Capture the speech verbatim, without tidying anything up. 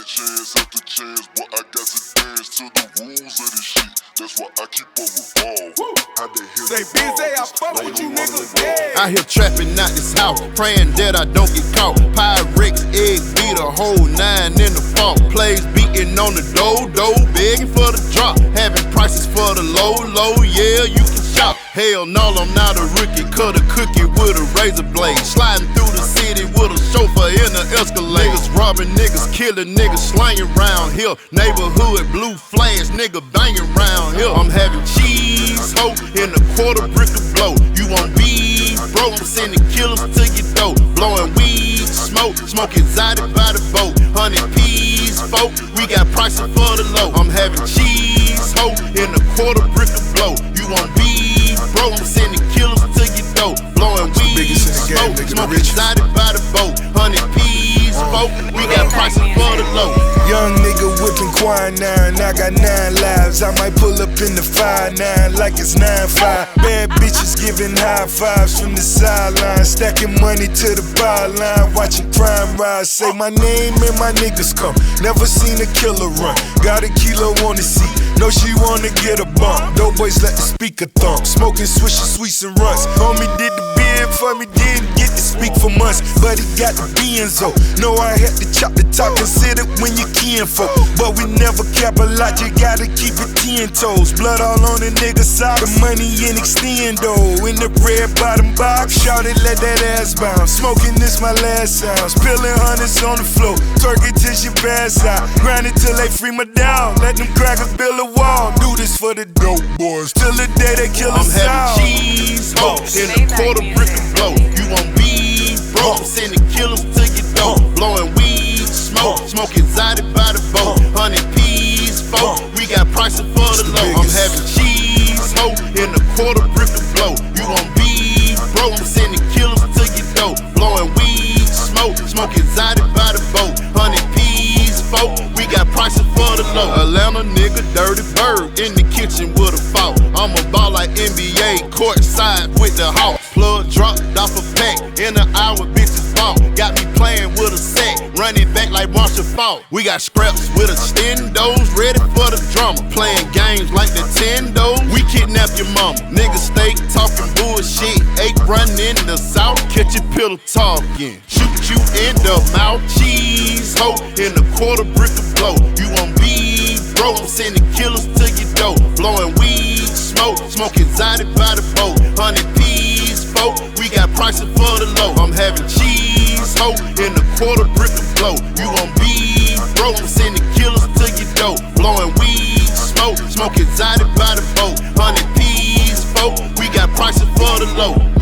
chance after chance, but I got to dance to the rules of this shit. That's why I keep on revolving. How they hear Say busy, I fuck with you niggas, yeah. I hear trapping out this house, praying that I don't get caught. Pyrex, egg, beat a whole nine in the fall. Plays beating on the do-do, begging for the drop. Having prices for the low, low, yeah, you can shop. Hell no, I'm not a rookie, cut a cookie with a razor blade. Sliding through the city with a chauffeur in the Escalade. Niggas robbing niggas, killing niggas, slanging round here. Neighborhood blue flash, nigga banging round here. I'm having cheese, ho, in a quarter brick of blow. You want beef, bro, I'm sending killers to your door. Blowing weed, smoke, smoking Zoddy by the boat. Hundred peas, folk, we got prices for the low. I'm having cheese, ho, in a quarter brick of blow. You want beef, bro, I'm sending killers to your door. Blowing weed, smoke, smoking Zoddy by the boat. Hundred peas, folk, we got prices for the low. Young nigga whipping quinine, I got nine lives. I might pull up in the five nine like it's nine five. Bad bitches giving high fives from the sideline, stacking money to the byline, watching crime rise. Say my name and my niggas come. Never seen a killer run. Got a kilo on the seat. Know she wanna get a bump. Dope boys let the speaker thump. Smoking swishes, sweets and runs. Homie did the bid for me, didn't get to speak for months, but he got the Benzo. Know I had to chop the top, consider when you kinfolk. But we never cap a lot, you gotta keep it ten toes. Blood all on the nigga side, the money in extendo. In the red bottom box, shout it, let that ass bounce. Smoking this my last sound, spilling hundreds on the floor. Twerk it till she pass out, grind it till they free my down. Let them crackers build a wall, do this for the dope boys. Till the day they kill us I'm out. having cheese, ho, in a quarter brick of blow. You want beef, bro, I'm sending killers to your door. Blowing weed, smoke, smoking Zoddy by the boat. Hundred peas, folk, we got prices for the low. I'm having cheese, ho, in a quarter brick of blow. You want beef, bro, I'm sending killers to your door. Blowing weed, smoke, smoking Zoddy by the boat. Hundred peas, folk, we got prices for the low. Atlanta nigga, dirty bird, in the kitchen with a fork. I'm a ball like N B A, courtside with the Hawks. Plug dropped off a pack, in an hour bitches bought. Got me playing with a sack, running back like Marshall Faulk. We got scraps with extendos, ready for the drama. Playing games like Nintendo, we kidnap your mama. Niggas stay talking bullshit, eight running in the south. Catch your pillow talking, shoot you in the mouth. Cheese, ho, in a quarter brick of blow. You want beef, bro, I'm sending killers to your door. Blowing weed, smoke, smoking Zoddy by the boat. Hundred peas, folk, we got prices for the low. I'm having cheese, ho, in a quarter brick of blow. You want beef, bro, I'm sending killers to your door. Blowing weed, smoke, smoking Zoddy by the boat. Hundred peas, folk, we got prices for the low.